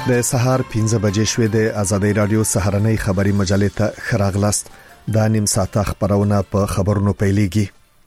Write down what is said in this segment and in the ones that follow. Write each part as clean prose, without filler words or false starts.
د سهار 15 بجې شوې د آزادۍ رادیو سهارنۍ خبري مجلې ته خراغلاست. دا نیم ساعت خبرونه په خبرونو پیلېږي.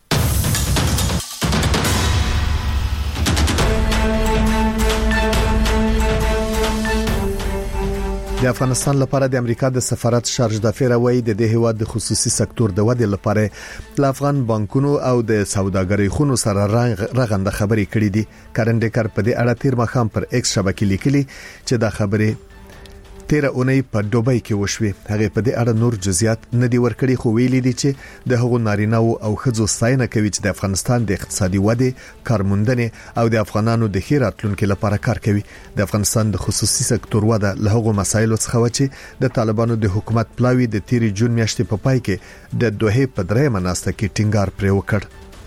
د افغانستان لپاره د امریکا د سفارت شارج دافیر وایي د دې هیواد د خصوصي سکتور د ودې لپاره د افغان بانکونو او د سوداګرۍ خونو سره رغنده خبرې کړې دي. کارنډیکر په دې اړه تیر مخام پر ایکس شبکې لیکلي چې دا خبره 13 اونۍ په دوبۍ کې وشوي. هغه په دې اړه نور جزئیات نه دی ورکړي، خو ویلي دي چې د هغو نارینه او ښځو ستاینه کوي چې د افغانستان د اقتصادي ودې، کارموندنې او د افغانانو د خیر راتلونکو لپاره کار کوي. د افغانستان د خصوصي سکتور وده له هغو مسایلو څخه و چې د طالبانو د حکومت پلاوی د 13 جون میاشتې په پای کې د دوحې په درېمه ناسته کې ټینګار پرې وکړ.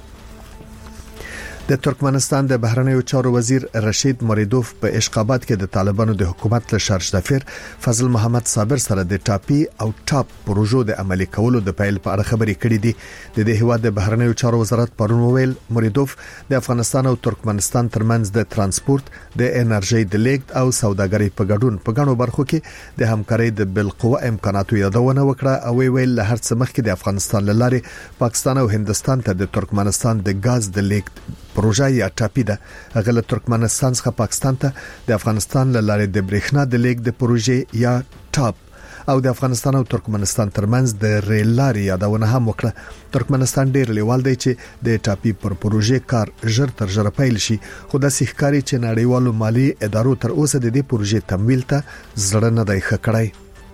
د ترکمنستان د بهرنیو چارو وزیر رشید مریدوف په اشقابات کې د طالبانو د حکومت له شارج دافیر فضل محمد صابر سره د ټاپي او ټاپ پروژو د عملي کولو د پیل په اړه خبرې کړې دي. د دې هیواد د بهرنیو چارو وزارت پرون ویل مریدوف د افغانستان او ترکمنستان ترمنځ د ترانسپورت، د انرژي د لیږد او سوداګرۍ په ګډون په غنو برخو کې د همکارۍ د بالقوه امکاناتو یادونه وکړه او ویل له هر څه مخکې د افغانستان لاره پاکستان او هندستان ته د ترکمنستان د غاز د لیږد پروژه یا ټاپي ده. هغه له ترکمنستان څخه پاکستان ته د افغانستان لاره د برېښنا د لیږد د پروژې یا ټاپ او د افغانستان او ترکمنستان ترمنځ د ریل لارې یادونه هم وکړه. ترکمنستان ډیر لیوال دی چې د ټاپي پر پروژې کار ژر تر ژره پیل شي، خو د سیخکاری چې نړیوالو مالی ادارو تر اوسه د دې پروژې تمویل ته زړه نه دی ښکړای.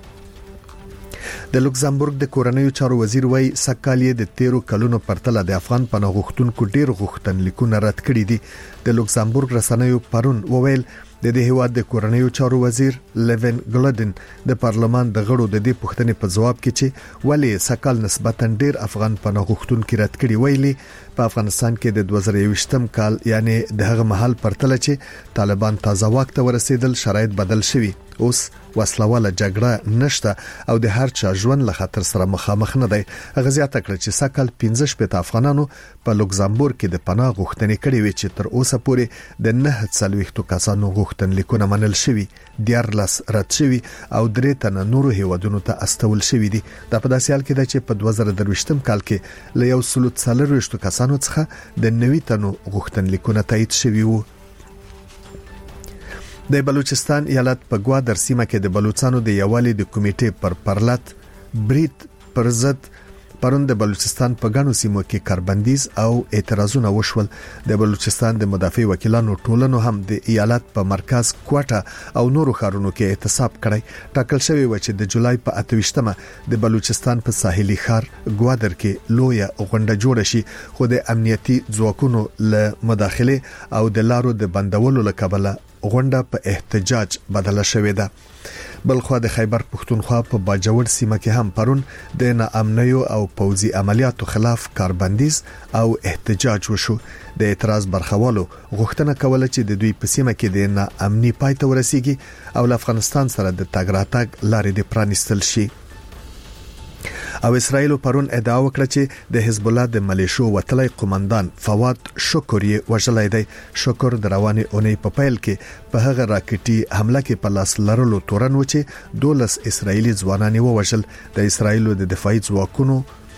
د لوکزامبورګ د کورنیو چارو وزیر وای سکالیه د 13 کلونو پرتله د افغان پناه غوښتونکو ډیر غوښتنلیکونه رد کړي دي. د لوکزامبورګ رسنیو پرون وویل د دې هیواد د کورنیو چارو وزیر لیوین ګلډن د پارلمان د غړو د دې پوښتنې په جواب کې چې ولې سکال نسبتاً ډیر افغان پناه غوښتونکو رد کړي ویلي په افغانستان کې د 2021م کال یعنی د هغه مهال پرتله چې طالبان تازه واک ته ورسېدل شرایط بدل شوي. اوس وسلواله جګړه نشته او د هر چا ژوند له خطر سره مخامخ نه دی. هغه زیاته کړ چې سکل 15 افغانانو په لوکزامبورګ کې د پناه غوښتنې کړې وي چې تر اوسه پورې د 9 کسانو غوښتنلیکونه منل شوي، 14 رد شوي او 3 تنه نورو هیوادونو ته استول شوي دي. دا په داسې حال کې ده چې په 2023م کال کې له 140 کسانو څخه د 90 تنو غوښتنلیکونه تایید شوي وو. د بلوچستان ایالت په ګوادر سیمه کې د بلوچستانو د یوالي د کمیټې پر پرلط بریټ پرزد پرون د بلوچستان په غنو سیمو کې کاربندیز او اعتراضونه وشول. د بلوچستان د مدافع وکیلانو ټولنو هم د ایالت په مرکز کوټه او نورو ښارونو کې احتساب کړی. ټاکل شوی و چې د جولای په 28مه د بلوچستان په ساحلي ښار ګوادر کې لویه غونډه جوړه شي، خو د امنیتي ځواکونو له مداخله او د لارو د بندولو لکبله غونډه په احتجاج بدله شوې ده. بلخوا د خیبر پښتونخوا په باجوړ سیمه کې هم پرون د ناامنیو او پوځي عملیاتو خلاف کاربندیز او احتجاج وشو. د اعتراض برخوالو غوښتنه کوله چې د دوی په سیمه کې د ناامني پای ته ورسیږي او افغانستان سره د تګ راتګ لارې د پرانیستل شي. او اسرائیل پرون ادعا وکړه چې د حزب الله د ملیشو وتلی قومندان فواد شکر یې وژلای دی. شکر د روانې اونۍ په پیل کې په هغه راکټي حمله کې په لاس لرلو تورن و چې 12 اسرائیلي ځوانان ووژل. د اسرائیل د دفاعي ځواکونو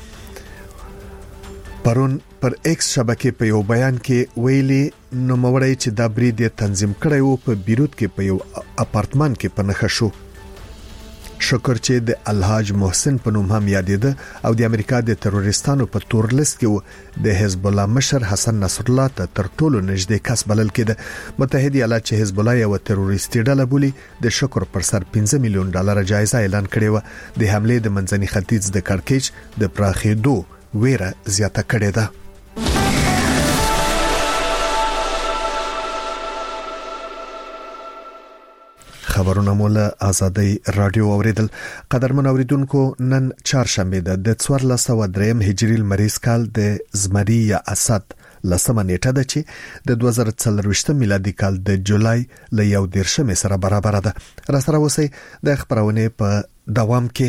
پرون پر ایکس شبکې په یو بیان کې ویلي نو موري چې دا برید تنظیم کړی و په بیروت کې په یو اپارتمان کې په نخښه شو. شکر چې د الحاج محسن په نوم هم یادېده او د امریکا د تروریستانو په تور لیست کې و. د حزب الله مشر حسن نصر الله ته تر ټولو نږدې کس بلل کېده. متحده ایالات چې حزب الله یو تروریستي ډله بولي د شکر پر سر $15 میلیون جایزه اعلان کړې و. د حمله د منځني ختیځ د کړکېچ د پراخېدو ویره زیاته کړې ده. خبرونه مولا آزادۍ رادیو اوریدل. قدرمن اوریدونکو، نن چهارشنبه ده د 1403 هجری المریز کال د زمری یا اسد لسمه نیټه ده چې د 2024 میلادي کال د جولای ل 11 سره برابر ده. را سره اوسئ د خبرونه په دوام کې.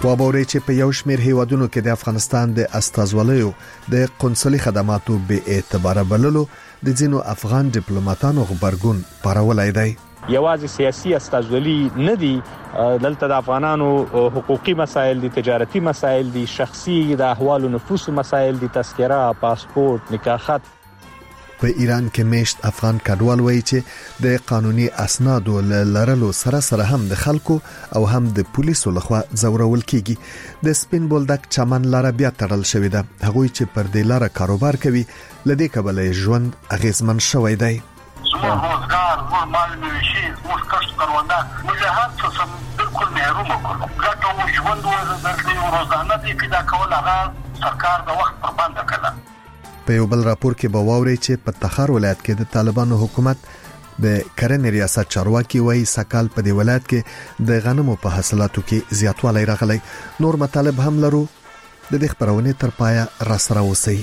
وابوري چې په یو شمېر هیوادونو کې د افغانستان د استازولیو د قونسلي خدماتو به اعتبار بللو د ځینو افغان ډیپلوماټانو غبرګون پارولای دی. یوازې سیاسي استازولي نه دي، دلته د افغانانو حقوقي مسایل دي، تجارتي مسایل دي، شخصي د احوال نفوس مسایل دي، تذکره، پاسپورت، نکاح خط. په ایران کې میشت افغان کډوال وایي چې د قانوني اسنادو لرلو سره هم د خلکو او هم د پولیسو لخوا ځورول کیږي. د سپین بولدک چمن لاره بیا تړل شوې ده. هغوی چې پر دې لاره کاروبار کوي لدې کبله ژوند اغیزمن شوی دی. روزګار مو مال میشي مو کښت کارونده مجاهد څه بالکل محروم کړو. ګټو ژوند ورته روزانه دې پیدا کول هغه سرکار د وخت پر باندې کړل. په یو بل راپور کې به واوري چې په تخار ولایت کې د طالبانو حکومت د کرنې ریاست چارواکي وایي سکهال په دې ولایت کې د غنمو په حاصلاتو کې زیاتوالی راغلی. نور مطالب هم لرو. د دې خبرونه تر پایه را سره اوسئ.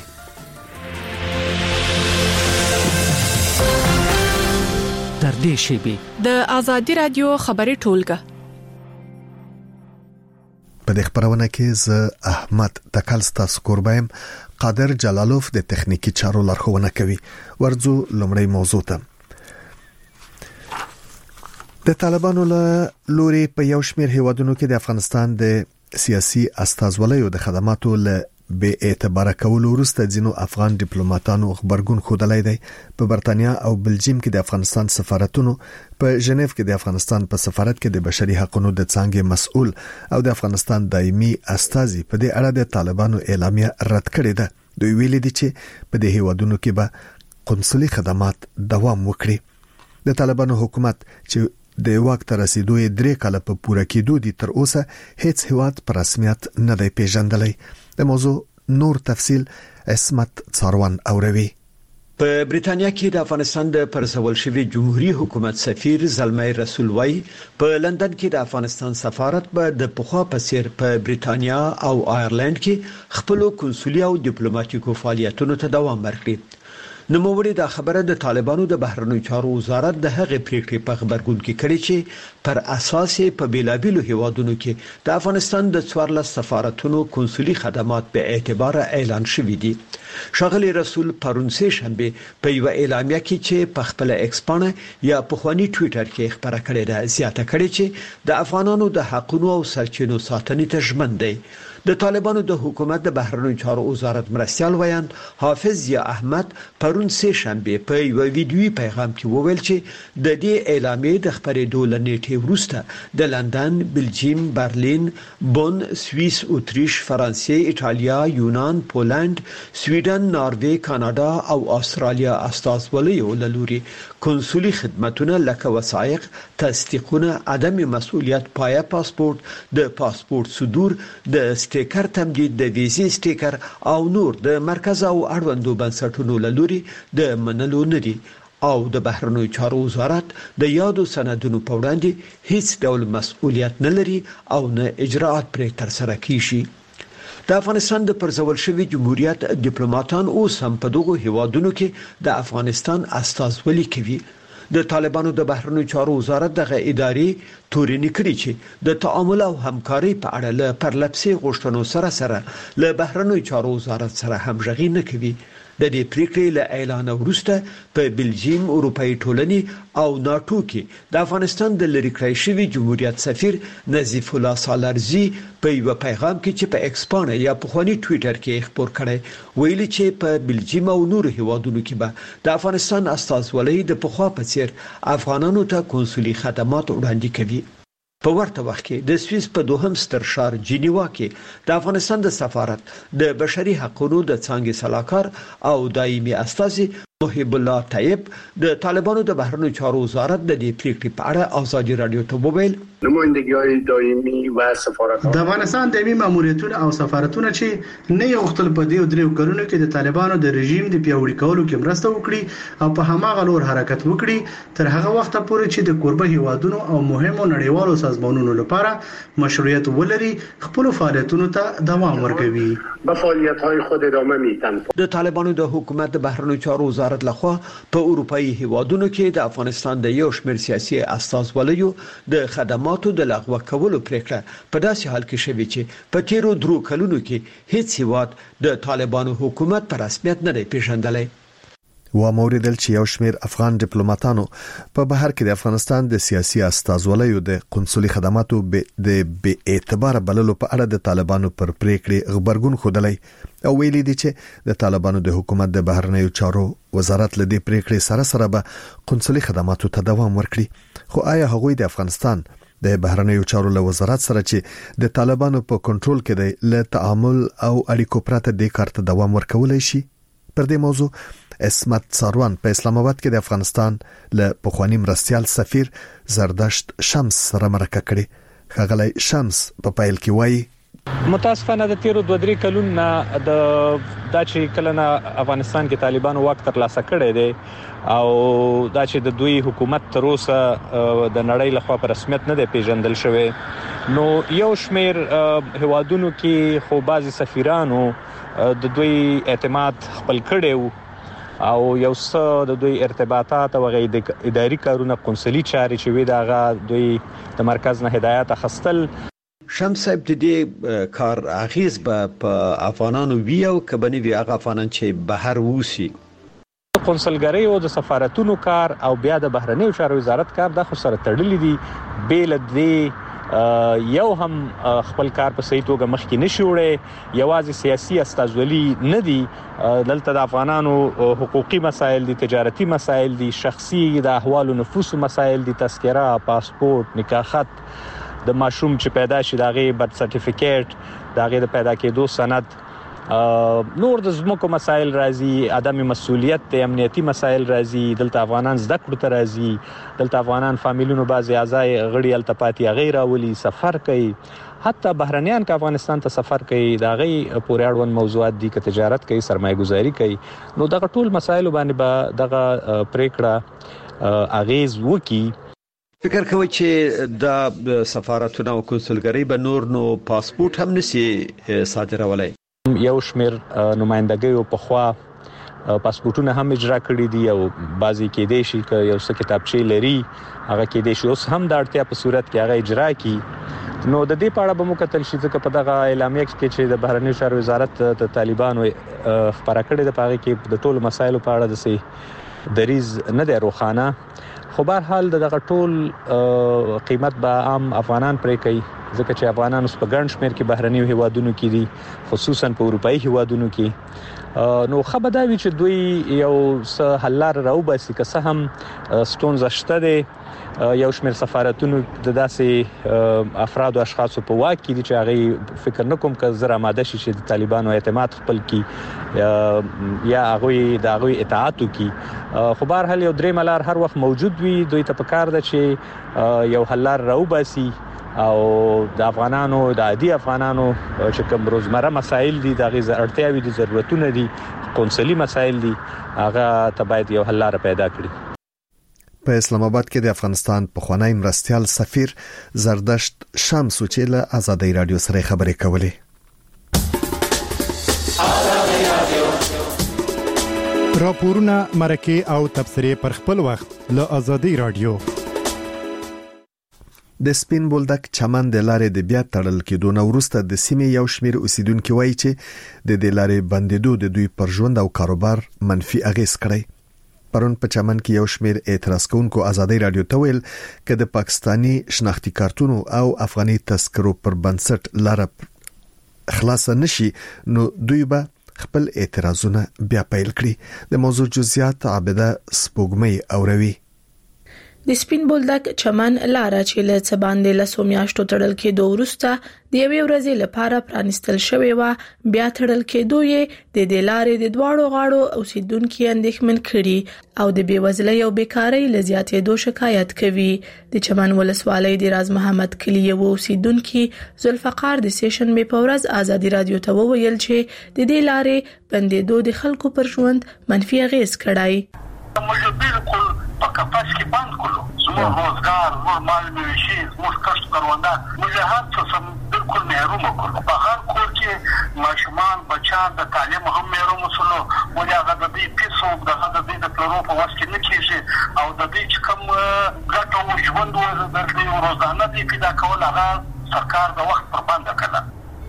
تر دې شیبې د آزادي رادیو خبري ټولګه په دې خبرونه کې ز احمد تکلستا سکوربایم قادر جلالوف د تخنیکی چارو لارښوونه کوي. ورځو لومړی موضوع ته. د طالبانو له لوري په یو شمېر هیوادونو کې د افغانستان د سیاسي استازولیو د خدماتو له به اعتبار کول وروسته ځینو افغان ډیپلوماټانو خبرګون خوده دی. په برتانیا او بلجیم کې د افغانستان سفارتونو، په ژنیف کې د افغانستان په سفارت کې د بشري حقوقو د څانګې مسؤل او د افغانستان دایمي استازي په دې اړه د طالبانو اعلامیه رد کړې ده. دوی ویلي دي چې په دې هیوادونو کې به قونسلي خدمات دوام وکړي. د طالبانو حکومت چې د واک تر رسیدو 3 کاله په پوره کېدو دي تر اوسه هیڅ هیواد په رسمیت نه دی پیژندلی. د موضوع نور تفصیل اسمت څاروان اوروي. په بریتانیا کې د افغانستان د پرځول شوی جمهوریت حکومت سفیر زلمي رسول وای په لندن کې د افغانستان سفارت به د پخوا په څیر په بریتانیا او آیرلند کې خپل کنسولي او ډیپلوماټیکو فعالیتونو ته دوام ورکړي. نوموړي دا خبره د طالبانو د بهرنیو چارو وزارت د هغې پریکړې په خبرګون کې کړې چې پر اساس په بیلابیلو هیوادونو کې د افغانستان د 14 سفارتونو کنسولي خدمات به اعتبار اعلان شوې دي. ښاغلي رسول پرون سه شنبه په یو اعلامیه کې چې په خپل ایکسپانه یا په خواني ټوئیټر کې خبره کړې ده زیاته کړې چې د افغانانو د حقوقو او سرچینو ساتنې ته ژمن دی. د طالبانو د حکومت د بهرنیو چارو وزارت مرستيال ویاند حافظ یا احمد پرون سه شنبه په یو ویډیوي پیغام کې وویل چې د دې اعلامیې د خبرېدو لنیټې وروسته د لندن، بلجیم، برلین، بون، سوئیس، اتریش، فرانسې، ایټالیا، یونان، پولند، سویډن، ناروې، کاناډا او استرالیا استازولیو لوري کنسولي خدماتونه لکه وثایق، تصدیقونه، عدم مسؤلیت پایه پاسپورت، د پاسپورت صدور، د سټیکر تمدید، د ویزې سټیکر او نور د مرکز او اړوندو بنسټونو لوري د منلو نه دي او د بهرنیو چارو وزارت د یادو سندونو په وړاندې هیڅ ډول مسؤلیت نه لري او نه اجراءات پرې تر سره کیږي. د افغانستان د پرځول شوی جمهوریت ډیپلوماټان اوس هم په دغه هیوادونو کې د افغانستان استازولي کوي. د طالبانو د بهرنیو چارو وزارت دغه ادارې تورینی کړی چې د تعامل او همکاري په اړه له پرلپسې غوښتنو سره له بهرنیو چارو وزارت سره همغږي نه کوي. د دې پریکړې له اعلان وروسته په بلجیم، اروپאי ټولنې او ناتو کې د افغانستان د لری کړی شوی جمهوریت سفیر نظیف الله سالارزی په یو پیغام کې چې په ایکسپانه یا په خواني ټوئیټر کې خبر کړی ویلي چې په بلجیم او نور هیوادونو کې به د افغانستان استازولۍ د پخوا په څیر افغانانو ته کنسولي خدمات وړاندې کوي. په ورته وخت کې د سویس په دوهم ستر ښار جنیوا کې د افغانستان د سفارت د بشري حقوقو د څانګې سلاکار او دایمي استازي محب الله طیب د طالبانو د بهرنیو چارو وزارت د دې پریکړې په اړه آزادي رادیو ته وویل نمایندګي دایمي و سفارتونه د افغانستان دایمي ماموریتونه او سفارتونه چې نه یو خپل په دې درې کلونو کې د طالبانو د رژیم د پیاوړي کولو کې مرسته وکړي او په هماغه لور حرکت وکړي تر هغه وخت پورې چې د قربه هیوادونو او مهمو نړیوالو سازمانونو لپاره مشروعیت ولري خپل فعالیتونو ته دوام ورکوي. به فعالیت‌های خود ادامه میدن. د طالبانو د حکومت د بهرنیو چارو وزارت لخوا په اروپאי هیوادونو کې د افغانستان د یو شمېر سیاسي استازولیو د خدمات احکاماتو د لغوه کولو پریکړه په داسې حال کې شوې چې په تیرو 3 کلونو کې هیڅ هیواد د طالبانو حکومت په رسمیت نه دی پیژندلی. و موریدل چې یو شمېر افغان ډیپلوماټانو په بهر کې د افغانستان د سیاسي استازولیو د قونسلي خدماتو د بې اعتبار بللو په اړه د طالبانو پر پریکړې خبرګون خوده او ویلي دي چې د طالبانو د حکومت د بهرنیو چارو وزارت له دې پریکړې سره به قونسلي خدماتو ته دوام ورکړي. خو آیا هغوی د افغانستان د بهرنیو چارو له وزارت سره چې د طالبانو په کنټرول کې دی له تعامل او اړیکو پرته د کار ته دوام ورکولای شي؟ پر دې موضوع اسمت ساروان په اسلام آباد کې د افغانستان له پخوانی مرستيال سفیر زردشت شمس سره مرکه کړي. خغلی شمس په پایل کې وایي متاسفانه د تیرو 2-3 کلونو د چې کله نه افغانستان کې طالبانو واک ترلاسه کړی دی او دا چې د دوی حکومت تر اوسه د نړۍ لخوا په رسمیت نه دی پیژندل شوی. نو یو شمیر هوادونو کې خو بعضی سفیرانو د دوی اعتماد خپل کړي او یو څه د دوی ارتباطات او غیر اداري کارونه قونسلي چاري چې وی داغه دوی د مرکز نه هدایت اخستل. شمس صاحب د دې کار اغیز په افغانانو ویو کبنی وی هغه افغانان چې بهر ووسی قونسلګری او د سفارتونو کار او بیا د بهرنیو چارو وزارت کار د خو سره تړلې دي. بیل د یو هم خپل کار په صحیح توګه مخکې نشي وړي. یوازې سیاسي استازولي نه دي، دلته د افغانانو حقوقي مسایل دي، تجارتي مسایل دي، شخصي د احوال نفوس مسایل دي، تذکره، پاسپورت، نکاح خط، د ماشوم چې پیدا شي داغه برت سرټیفیکیټ، داغه د پیدا کېدو سند، نور د زموږ مسایل راځي، عدم مسؤلیت، د امنیتي مسایل راځي. دلته افغانان زده کړو ته راځي، دلته افغانان فامیلونو بعضي اعضای غړي التپاتي غیر اولی سفر کوي، حتی بهرنیان که افغانستان ته سفر کوي دا غي پورې اړوند موضوعات دي، که تجارت کوي، سرمایه گذاري کوي. نو دغه ټول مسایل باندې به دغه پریکړه اغیز وکي. فکر کوي چې د سفارتونو او کنسولګری به نور نو پاسپورت هم نشي صادرولای. یو شمیر نمائندګیو په خوا پاسپورتونه هم اجرا کړی دي او بعضی کې دي شي که یو څه کتابچې لري هغه کې دي شي اوس هم د اړتیا په صورت کې هغه اجرا کی. نو د دې په اړه به مو کتل شي ځکه په دغه اعلامیه کې چې د بهرنیو چارو وزارت د طالبانو خبره کړې ده په هغه کې د ټولو مسایلو په اړه د سي دریز نه دی روخانه. خو بهر حال دغه ټول قیمت به عام افغانان پرې کوي ځکه چې افغانان اوس په ګڼ شمېر کې بهرنیو هیوادونو کې دي، خصوصا په اروپאי هیوادونو کې. نو خبرداري چې دوی یو څه حل لار راوباسي که څه هم ستونزه شته دي. یو شمېر سفارتونو د داسې افراد او اشخاصو په واک کې دي چې هغه فکر نکوم که زره ماده شي چې د طالبانو اعتماد خپل کی یا هغه اطاعت وکي. خو بهر حال یو درې ملار هر وخت موجود وي، دوی ته پکار ده چې یو حل لار راوباسي او د افغانانو د عادي افغانانو چې کوم روزمره مسایل دي د غیزه اړتیاوي دي، ضرورتونه دي، قونسلي مسایل دي، هغه ته باید یو حل لار پیدا کړي. په اسلام آباد کې د افغانستان پخوانی مرستيال سفیر زردشت شمس چې له آزادۍ رادیو سره خبرې کولې. راپورونه، مرکه او تبصرې پر خپل وخت له آزادۍ رادیو. د سپین بولدک چمن د لارې د بیا تړل کېدو نه وروسته د سیمې یو شمېر اوسیدونکو وایي چې د دې لارې بندیدو د دوی پر ژوند او کاروبار منفي اغیز کړی. پرون په چمن کې یو شمېر اعتراض کوونکو آزادۍ رادیو ته ویل چې د پاکستانی شناختی کارتونو او افغاني تذکرو پر بنسټ لار خلاص نشي نو دوی به خپل اعتراضونه بیا پیل کړي. د موضوع جزئیات عابده سپوږمۍ اوروي. د سپین بولدک چمن لار چې له څه باندې له سومیاشتو تړل کېدو وروسته د یوې ورځې لپاره پرانستل شوې و، بیا تړل کېدو یې د دې لارې د دواړو غاړو اوسیدونکو اندېښمن کړي او د بیوزلۍ او بیکارۍ له زیاتېدو شکایت کوي. د چمن ولسوالۍ د راز محمد کلی یو اوسیدونکو ذوالفقار د سیشن می په ورځ آزادۍ رادیو ته وویل چې د دې لارې بندیدو د خلکو پر ژوند منفي اغیز کړای. موږ بالکل په کپاس کې بند کړو، روزګار زموږ مال مویشي زموږ کښت کرونده موږ هر څه سم بالکل محروم کړو. په هر کور کې ماشومان بچان د تعلیم هم محروم شول. ولې هغه د دې پیسو د دې د پلورو په واسطه نه کیږي او د دې چې کوم ګټه او ژوند د دې روزانه دي پیدا کول هغه سرکار د وخت پر باندې کړل.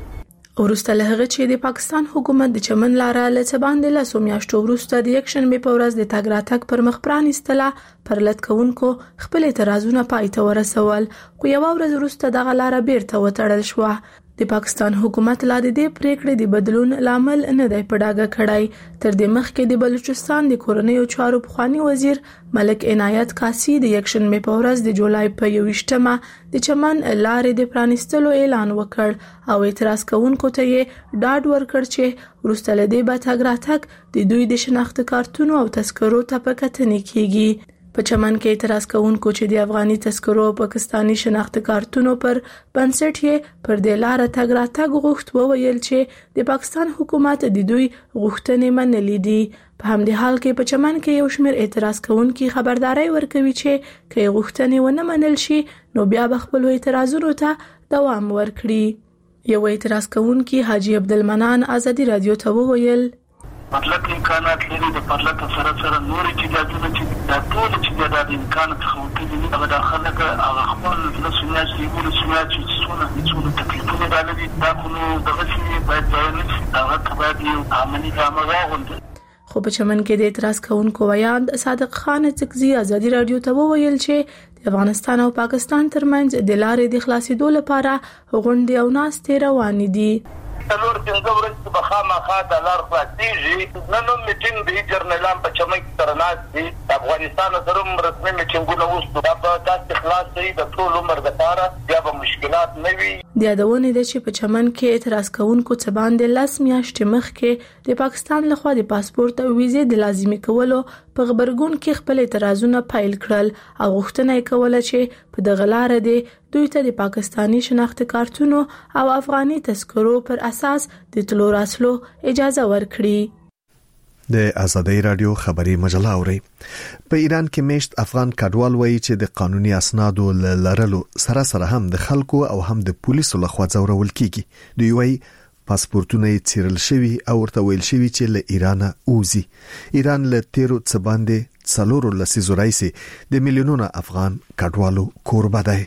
ورسته له هغه چې د پاکستان حکومت د چمن لاره له څباندې له سومیاشتو ورسته د یک شنبه په ورځ د تګ راتګ پر مخ پرانیستله پر لټکونکو خپل اعتراضونه پای ته ورسول خو یو ورځ ورسته د غلاره بیرته وتړل شو. د پاکستان حکومت لا د دې پریکړې د بدلون لامل نه دی پډاګه کړای. تر دې مخکې د بلوچستان د کورنیو چارو پخوانی وزیر ملک عنایت قاسی د یک شنبه په ورځ د جولای په 28مه د چمن لارې د پرانیستلو اعلان وکړ او اعتراض کوونکو ته یې ډاډ ورکړ چې ورسته له دې به تګ راتګ د دوی د شناخت کارتونو او تذکرو ته په کتنې کیږي. په چمن کې اعتراض کوونکو چې د افغاني تذکرو او پاکستانی شناخت کارتونو پر بنسټ یې پر د لار تګ راتګ غوښت وویل چې د پاکستان حکومت د دوی غوښتنې منلې دي. په همدې حال کې په چمن کې یو شمېر اعتراض کوونکي خبرداري ورکوي چې که غوښتنې ونه منل شي نو بیا به خپل اعتراضونو ته دوام ورکړي. یو اعتراض کوونکی حاجی عبدالمنان ازادي رادیو ته وویل مطلب امکانات لري د پرلط سره سره نور چې د ټول چې د امکان څخه دي هغه داخله هغه خپل د سنیاج دی ګول سنیاج چې څونه تکلیفونه دالي دا کومه دغه چې باید ځای هغه باید یو عملي کار غوښتل. خو په چمن کې د اعتراض کوونکو ویاند صادق خان تکزی ازادي رادیو ته وویل چې د افغانستان او پاکستان ترمنځ د لارې د خلاصېدو لپاره غونډې او ناستې روانې دي. څلور پنځه ورځې به خامخا د لار خلاصېږي. نن هم میټینګ د جرنیلان په چمن کې سره ناست دي. د افغانستان سره هم رسمي میټینګونه وشو. دا به داسې خلاص شي د ټول عمر لپاره بیا به مشکلات نه وي. د یادونه ده چې په چمن کې اعتراض کوونکو څه باندې 10 میاشتې مخکې د پاکستان لخوا د پاسپورت او ویزې د لازمي کولو په خبرګون کې خپل اعتراضونه فایل کړل او غوښتنه یې کوله چې په دغه لار د دوی ته د پاکستانی شناخت کارتونو او افغاني تذکرو پر اساس د تلو راتلو اجازه ورکړي. د ازادي رادیو خبري مجله اوري. په ایران کې میشت افغان کډوال وایي چې د قانوني اسنادو لرلو سره سره هم د خلکو او هم د پولیسو لخوا ځورول کیږي. دوی وایي پاسپورتونه یې څیرل شوی او ورته ویل شوی چې له ایران اوزي. ایران له تیرو څه باندې څلورو لسیزو راځي د میلیونونو افغان کډوالو کوربه دی.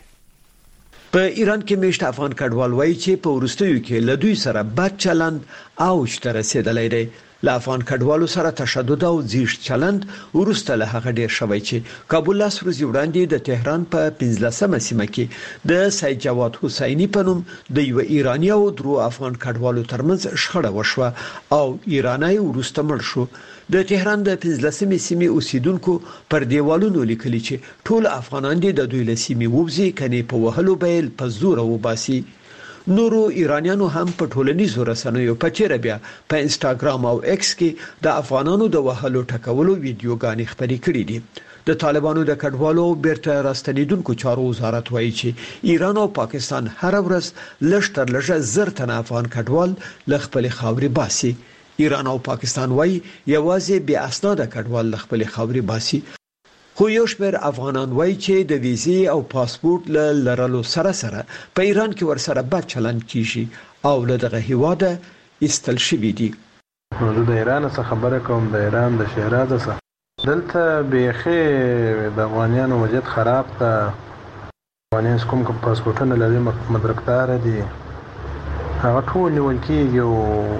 په ایران کې میشت افغان کډوال وایي چې په ورستیو کې له دوی سره بد چلند اوج ته رسیدلی دی. له افغان کډوالو سره تشدد او زیږ چلند ورسته له هغه ډیر شوی چې کابل لاس ورځې وړاندې د تهران په 15مه سیمه کې د سید جواد حسینی په نوم د یو ایرانی او درو افغان کډوالو ترمنځ شخړه وشوه او ایرانی ورسته مړ شو. د تهران د 15مه سیمې اوسیدونکو پر دیوالونو لیکلي چې ټول افغانان دي د دوی له سیمې ووزي کني په وهلو بیل په زور وباسي. نورو ایرانیانو هم په ټولنیزو رسنیو په چیرې بیا په انستګرام او ایکس کې د افغانانو د وهلو ټکولو ویډیوګانې خپرې کړې دي. د طالبانو د کډوالو بیرته راستنیدونکو چارو وزارت وایي چې ایران او پاکستان هر ورځ لږ تر لږه 1000 تنه افغان کډوال له خپل خاورې باسي. ایران او پاکستان وایي یوازې بیا اسناد کډوال له خپل خاورې باسي. خو یو شمېر افغانان وایي چې د ویزې او پاسپورت لرلو سره سره په ایران کې ورسره بد چلند کیږي او له دغه هیواده ایستل شوي دي. نو د ایران څخه خبره کوم د ایران د شهراز څخه دلته بیخي د افغانانو وضعیت خراب ده. افغانان کوم پاسپورتونه لري مدرکدار دي هغه ټول نیول کیږي او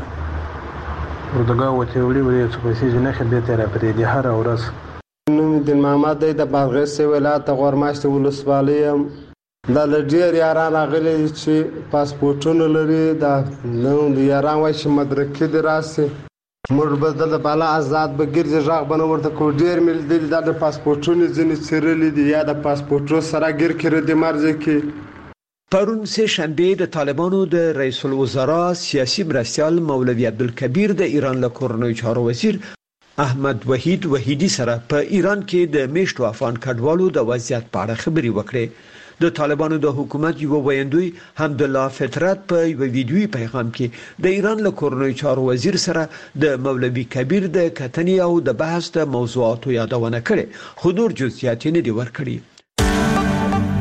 ورته وته وړي چې پیسې نه خبرې تر پرې دي هر ورځ. نوم دین محمد د بادغیس ولایت غورماشت ولسوالۍ د لډیر یاران غلي چې پاسپورتونه لري دا نو د یاران وای چې مدرکې دراسي موږ بدل بالا آزاد بګرځي ژغ بنو ورته کو ډیر مل دي د پاسپورتونه ځنې چیرلې دي یا د پاسپورتو سره ګر کړی د مرزه کې. پرون سه شنبه د طالبانو د رئیس الوزرا سیاسي مرستیال مولوی عبدالکبیر د ایران له کورنیو چارو وزیر احمد وحیدی سره په ایران کې د میشتو افغان کډوالو د وضعیت په اړه خبري وکړې. د طالبانو د حکومت یو ویاندوی حمدالله فطرت په یو ویډیوي پیغام کې د ایران له کورنیو چارو وزیر سره د مولوی کبیر د کتنې او د بحث د موضوعاتو یادونه کړې خو نور جزئیات نه دي ورکړي.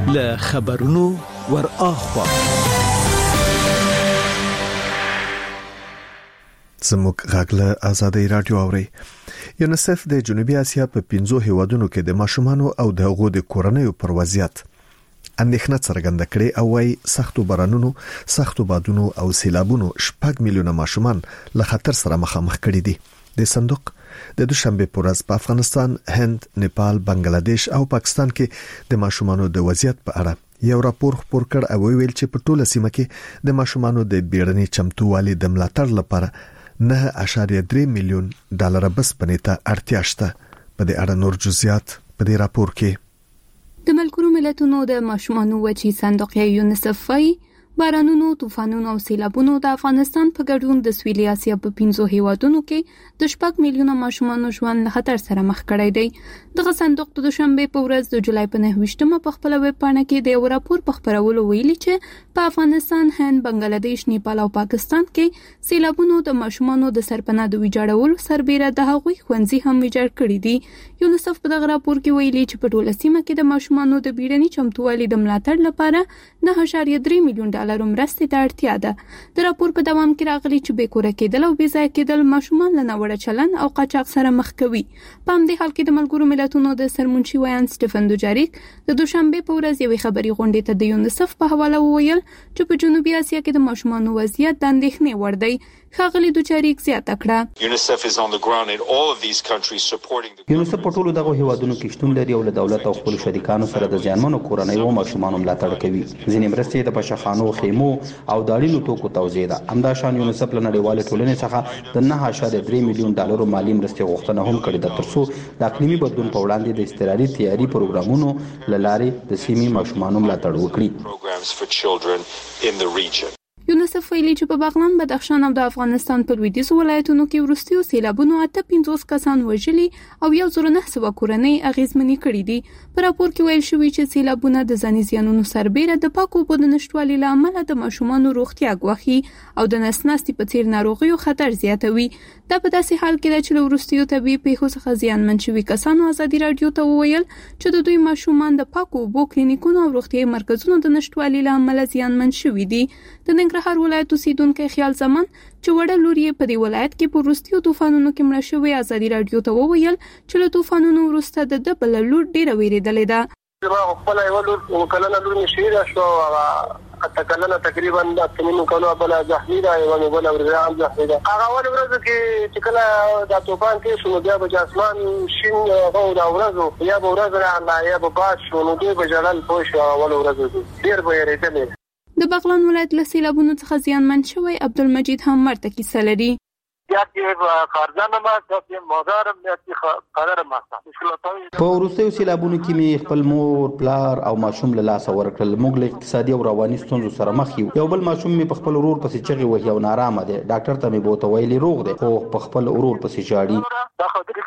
له خبرونو ور اخوا زموږ غاګله آزادۍ رادیو اوري. یونیسف د جنوبي اسیا په 15 هیوادونو کې د ماشومانو او د هغو د کورنیو پر وضعیت اندېښنه څرګنده کړې او وايي سختو بارانونو، سختو بادونو او سیلابونو 6 میلیونه ماشومان له خطر سره مخامخ کړي دي. د صندوق د دوشنبه پر ورځ په افغانستان، هند، نیپال، بنگلاديش او پاکستان کې د ماشومانو د وضعیت په اړه یو راپور خپور کړ او ویل چې په ټوله سیمه کې د ماشومانو د بیړني چمتووالي د ملاتړ لپاره 9.3 میلیون ډالر بس پنيته اړتیا شته. په دې اړه نور جزئیات په دې راپور کې. د ملګرو ملتونو د ماشومانو وچی صندوق یونیسف وايي بارانونو، طوفانونو او سیلابونو د افغانستان په ګډون د سویلي اسیا په 15 هیوادونو کې د 6 میلیونه ماشومانو ژوند له خطر سره مخ کړی دی. دغه صندوق د دوشنبه په ورځ د جولای په 9 په خپل ویب پاڼه کې د یو راپور په خبرولو ویلي چې په افغانستان، هند، بنگلاديش، نیپال او پاکستان کې سیلابونو د ماشومانو د سرپناه د ویجاړولو سربېره د هغوی ښوونځي هم ویجاړ کړي دي. یونیسف په دغه راپور کې ویلي چې په ټوله سیمه کې د ماشومانو د بیړني چمتووالي د ملاتړ لپاره 9.3 میلیون ډالر مرستې ته اړتیا ده. د راپور په دوام کې راغلي چې بې کوره کېدل او بې ځای کېدل ماشومان له ناوړه چلند او قاچاق سره مخ کوي. په همدې حال کې د ملګرو ملتونو د سرمنشي ویان سټيفن دوجاریک د دوشنبه په ورځ یوې خبري غونډې ته د یونیسف په حواله وویل چې په جنوبي اسیا کې د ماشومانو وضعیت د اندېښنې وړ دی. ښاغلي دوجاریک زیاته کړه یونیسف په ټولو دغه هیوادونو کې شتون لري او له دولت او خپل شریکانو سره د ځانمنو کورنیو ماشومانو ملاتړ کوي. ځینې مرستې د پشخانو، خیمو او داړینو توکو توزیع ده. همدا شان یونیسف له نړیوال ټولنې څخه د 9.3 میلیون ډالر مالی مرستې غوښتنه هم کړې ده ترڅو د اقلیمي بدلون په وړاندې د استقراري تیاری پروګرامونو له لارې د سیمې ماشومانو ملاتړ وکړي. یونیسف ویلي چې په بغلان، بدخشان او د افغانستان په لویدیځو ولایتونو کې وروستیو سیلابونو 58 کسان وژلي او 1900 کورنۍ اغیزمنې کړې دي. په راپور کې ویل شوی چې سیلابونه د ځاني زیانونو سربېره د پاکو اوبو د نشټوالي له امله د ماشومانو روغتیا ګواښي او د نسناستي په څیر ناروغیو خطر زیاتوي. دا په داسې حال کې ده چې له وروستیو طبي پیښو څخه زیانمن شوي کسانو ازادي رادیو ته وویل چې د دوی ماشومان د پاکو اوبو کلینیکونو او روغتیايي مرکزونو د نشټوالي له امله زیانمن شوي دي. د ننګرهار ولایت اوسیدونکو خیال زمان چې وړه لور یې په دې ولایت کې په وروستیو طوفانونو کې مړه شوې ازادي رادیو ته وویل چې له طوفانونو وروسته د بل لور ډیره ویریدلې ده. ما خپل یو لور وکړه لور مې شهیده شو اتکلنا تقریبا د تمنو کولو بل جهنیدا یو بل ورزام جهنیدا هغه ورځ کې چې کله د طوفان کې شنو بیا به اسمان شین او دا ورځ یا به ورځ را یا به باد شنو دی به جلال پوش اول ورځ ډیر به ریټلې. د بغلان ولایت له سیلابونو څخه زیانمن شوی عبدالمجید هم مرته کیسه لري. په وروستیو سیلابونو کې می خپل مور، پلار او ماشوم له لاسه ورکړل. موږ له اقتصادي او رواني ستونزو سره مخ یو. بل ماشوم می په خپل ورور پسې چغې وهي او نارامه دی. ډاکټر ته می بوته ویلي روغ دی خو په خپل ورور پسې جاړي.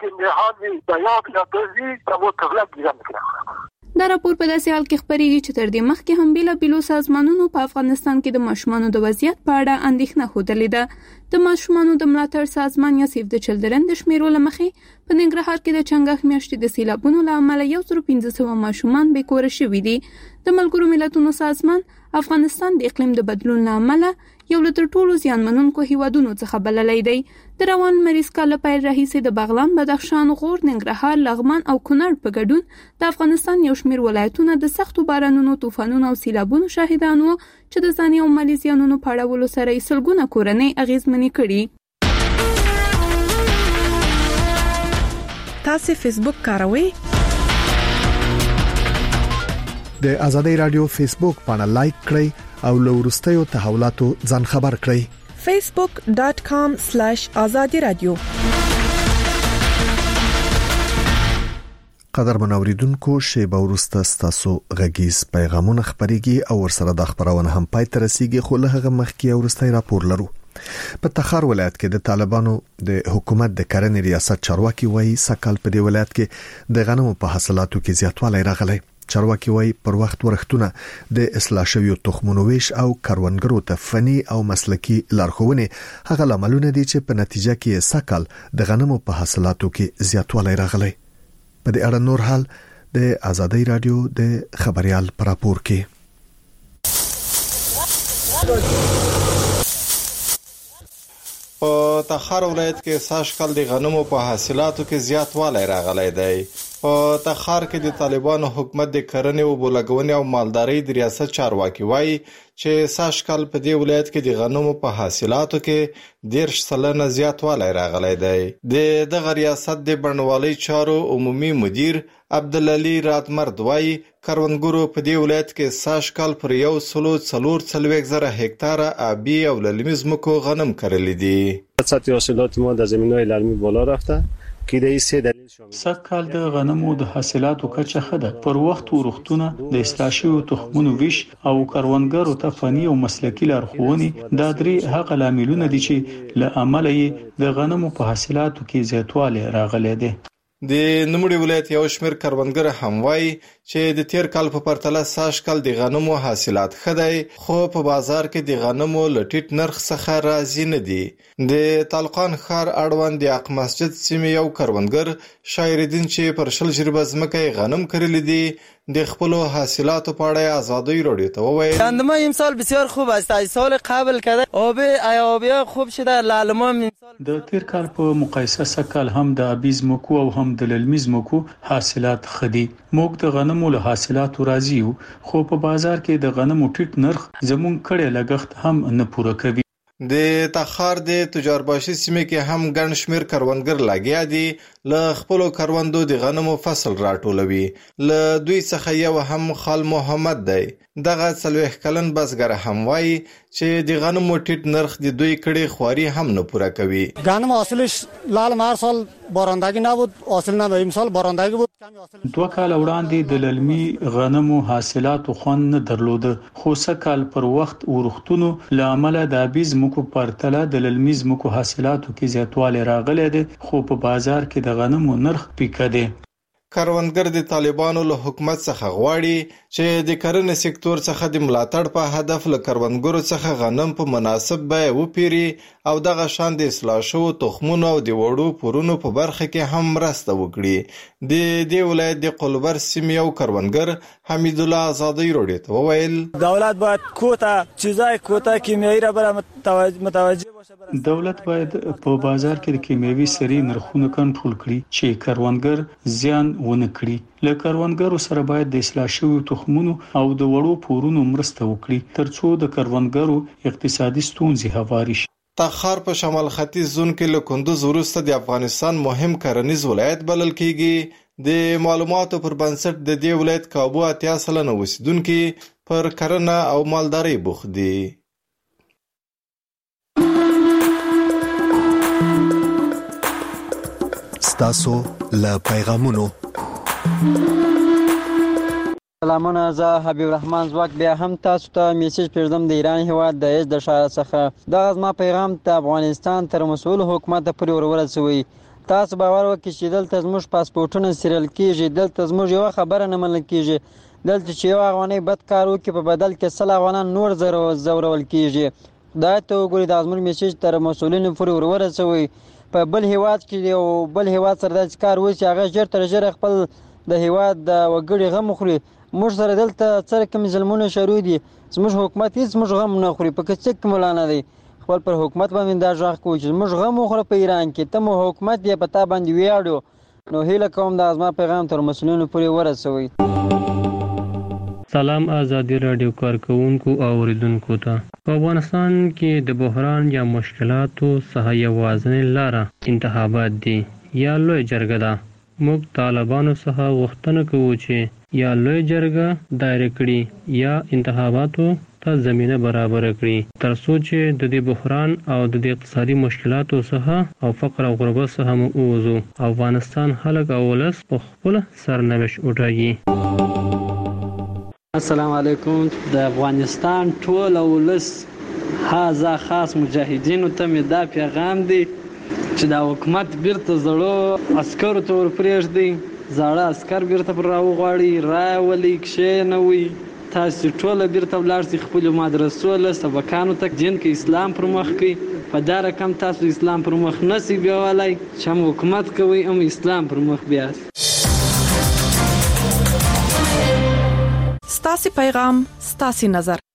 دا راپور په داسې حال کې خبرېږي چې تر دې مخکې هم بیلابیلو سازمانونو په افغانستان کې د ماشومانو د وضعیت په اړه اندېښنه ښودلې ده. د ماشومانو د ملاتړ سازمان یا سیف د چلډرن د شمیرو له مخې په ننګرهار کې د چنګاښ میاشتې د سیلابونو له امله 1500 ماشومان بې کوره شوي دي. د ملګرو ملتونو سازمان افغانستان د اقلیم د بدلون له امله یو له تر ټولو زیانمنونکو هیوادونو څخه بللی دی. د روان مریض کال پیل راهیسې د بغلان، بدخشان، غور، ننګرهار، لغمان او کونړ په ګډون د افغانستان یو شمېر ولایتونه د سختو بارانونو، طوفانونو او سیلابونو شاهدان وو چې د ځاني او مالي زیانونو په اړولو سره یې سلګونه کورنۍ اغیزمنې کړي. تاسو فیسبوک کاروئ؟ د آزادۍ رادیو فیسبوک باندې لایک کړئ او له وروستیو تحولاتو ځان خبر کړئ. facebook.com/azadi radio. قدر منوریدونکو شیبه ورسته ستاسو غږیز پیغامونه خبريږي او ورسره د خبرونه هم پای ته رسیږي. خو له هغه مخکې ورسته راپور لرو. په تخار ولایت کې د طالبانو د حکومت د کرنې ریاست چارواکي وایي سکهال په دې ولایت کې د غنمو په حاصلاتو کې زیاتوالی راغلی. چارواکي وایي پر وخت ورښتونه د اصلاح شویو تخمونو ویش او کروندګرو ته فني او مسلکي لارښوونې هغه عملونه دي چې په نتیجه کې سکهال د غنمو په حاصلاتو کې زیاتوالی راغلی. په دې اړه نور حال د آزادۍ رادیو د خبريال پراپور کې په تخار ولایت کې سږ کال د غنمو په حاصلاتو کې زیاتوالی راغلی دی. په تخار کې د طالبانو حکومت د کرنې او بولګونې او مالدارۍ د ریاست چارواکي وایي چې سږ کال په دې ولایت کې د غنمو په حاصلاتو کې 10% زیاتوالی راغلی دی. دغه ریاست د بڼوالۍ چارو عمومي مدیر عبدالعلی راتمرد وایي کروندګرو په دې ولایت کې سږ کال پر 144,000 هکتار آبی او للمي ځمکو غنم کرلی دي. سطح حاصلات ما در زمین‌های للمی بالا رفته که د سه دلیل شامل. سږ کال د غنمو د حاصلاتو کچه ښه ده. پر وخت ورښتونه د اصلاح شویو تخمونو ویش او کروندګرو ته فني او مسلکي لارښوونې دا درې هغه لاملونه دي چې له امله یې د غنمو په حاصلاتو کې زیاتوالی راغلی دی. د نوموړي ولایت یو شمېر کروندګر هم وایي چې د تیر کال په پرتله سږ کال د غنمو حاصلات ښه دی، خو په بازار کې د غنمو له ټیټ نرخ څخه راضي نه دي. د طالقان ښار اړوند د اق مسجد سیمې یو کروندګر شاعرالدین چې پر 20 جریبه ځمکه غنم کرلی دي د خپل حاصلاتو په اړه آزادۍ رادیو ته وویل گندم امسال بسیار خوب است. از سال قبل کرده آبی خوب شده. لالما د تیر کال په مقایسه سکل هم د ابي ځمکو او هم د للمي ځمکو حاصلات خدي. موږ د غنمو له حاصلاتو راضي یو، خو په بازار کې د غنمو ټیټ نرخ زمون کړي لګښت هم نه پوره کوي. د تخار د تجارباشي سیمې کې هم ګڼ شمېر کروندګر لګیا دي له خپلو کروندو د غنمو فصل راټولوي. له دوی څخه یو هم خال محمد دی. دغه 40 کلن بزګر هم وایي چې د غنمو ټیټ نرخ د دوی کړي خواري هم نه پوره کوي. غنم حاصلش لال مار سال بارندگی نبود، حاصل نه امسال بارندگی بود. 2 کال وړاندې د للمي غنمو حاصلاتو خوند نه درلوده، خو سکال پر وخت ورښتونو لامل د ابي ځمکو پرتله د للمي ځمکو حاصلاتو کې زیاتوالی راغلی دی، خو په بازار کې د غنمو نرخ پیکه دی. کروندګر د طالبانو له حکومت څخه غواړي چې د کرنې سکتور څخه د ملاتړ په هدف له کروندګرو څخه غنم په مناسب بیه وپیري او دغه شان د اصلاح شوو تخمونو او د وړو پورونو په برخه کې هم مرسته وکړي. د دې ولایت د قلبر سیمې یو کروندګر حمید الله آزادۍ رادیو ته وویل دولت باید کوتا کیمیاوي را متوجه دولت باید په بازار کې د کیمیاوي سرې نرخونه کنټرول کړي چې کروندګر زیان ونه کړي. له کروندګرو سره باید د اصلاح شویو تخمونو او د وړو پورونو مرسته وکړي ترڅو د کروندګرو اقتصادي ستونزې هواري شي. تخار په شمال ختیځ زون کې له کندوز وروسته د افغانستان مهم کرنیز ولایت بلل کیږي. د معلوماتو پر بنسټ د دې ولایت کابو 80% اوسیدونکي پر کرنه او مالدارۍ بوخت دي. ستاسو له پیغامونو سلامونه، زه حبیب الرحمن زواک بیا هم تاسو ته میسج پرېږدم د ایران هیواد د ایز د ښار څخه. دغه زما پیغام ته افغانستان تر مسؤل حکومت پورې ورسوئ. تاسو باور وکړئ چې دلته زموږ پاسپورټونه سیریل کیږي، دلته زموږ یوه خبره نه منل کیږي، دلته چې یو افغانۍ بد کار وکړي په بدل کې 100 افغانان نور ځورول کیږي. خدای ته وګورئ دا زموږ میسج تر مسؤلینو پورې ورسوئ. په بل هیواد کې یو بل هیواد سره داسې کار وشي هغه ژر تر ژره خپل د هیواد د وګړي غم خوري. موږ سره دلته څه رقم ظلمونه شروع دي، زموږ حکومت هیڅ موږ غم نه خوري، په کڅک مولانا دی. خپل پر حکومت باندې دا ځواک کوي چې موږ غم وخوره په ایران کې، ته مو حکومت یې په تا باندې ویاړو. نو هیله کوم دا زما پیغام تر مسؤلینو پورې ورسوئ. سلام آزادی رادیو کارکونکو او اوریدونکو ته. په افغانستان کې د بحران یا مشکلاتو څخه یوازینۍ لاره انتخابات دي یا لوی جرګه ده. موږ طالبانو څخه غوښتنه کوو چې یا لوی جرګه دایره کړي یا انتخاباتو ته زمینه برابر کړي ترڅو چې د دې بحران او د دې اقتصادي مشکلاتو څخه او فقر او غربت څخه مو ووځو. افغانستان خلک او ولس په خپل سرنوشت وټاکي. السلام علیکم. د افغانستان ټول ولس هاذا خاص مجاهدینو ته مې دا پیغام دی چې دا حکومت بیرته زړو عسکرو ته ورپرېږدي، زاړه عسکر بیرته پر راوغواړي، راولي کښېنوي. تاسو ټوله بیرته ولاړ شئ خپلو مدرسو له سبقانو ته، دین کې اسلام پر مخ کوي. په دا رقم تاسو اسلام پر مخ نسی بیاولی چې هم حکومت کوي هم اسلام پر مخ بیاست. ستاسو پیغام ستاسو نظر